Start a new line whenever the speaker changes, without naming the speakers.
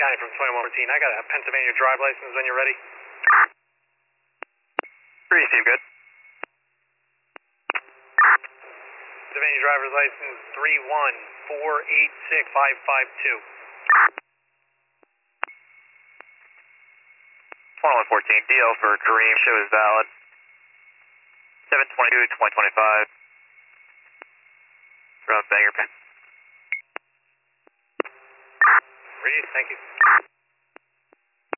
County from 2114. I got a Pennsylvania drive license when you're ready.
Receive, good.
Pennsylvania driver's license 3148552.
2114, DL for Kareem, show is valid. 722-2025 from Bangor, Penn.
Read, thank you.